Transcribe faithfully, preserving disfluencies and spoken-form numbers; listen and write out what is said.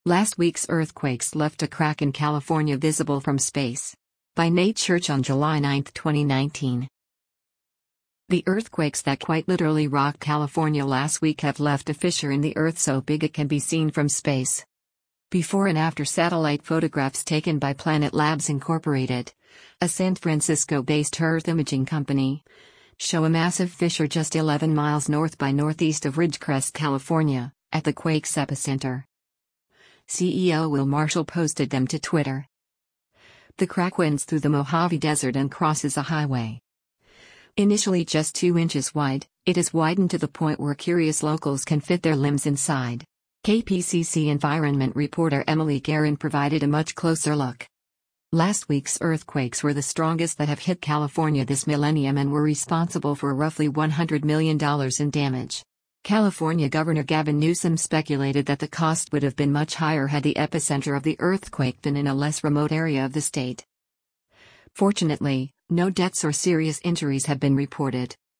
Last week's earthquakes left a crack in California visible from space. By Nate Church on July ninth, twenty nineteen. The earthquakes that quite literally rocked California last week have left a fissure in the earth so big it can be seen from space. Before and after satellite photographs taken by Planet Labs Incorporated, a San Francisco-based earth imaging company, show a massive fissure just eleven miles north by northeast of Ridgecrest, California, at the quake's epicenter. C E O Will Marshall posted them to Twitter. The crack winds through the Mojave Desert and crosses a highway. Initially just two inches wide, it has widened to the point where curious locals can fit their limbs inside. K P C C environment reporter Emily Guerin provided a much closer look. Last week's earthquakes were the strongest that have hit California this millennium and were responsible for roughly one hundred million dollars in damage. California Governor Gavin Newsom speculated that the cost would have been much higher had the epicenter of the earthquake been in a less remote area of the state. Fortunately, no deaths or serious injuries have been reported.